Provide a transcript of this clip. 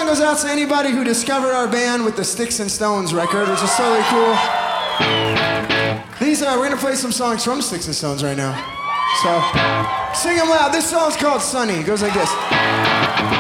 song goes out to anybody who discovered our band with the Sticks and Stones record, which is totally cool. We're gonna play some songs from Sticks and Stones right now. So, sing them loud. This song's called Sunny. It goes like this.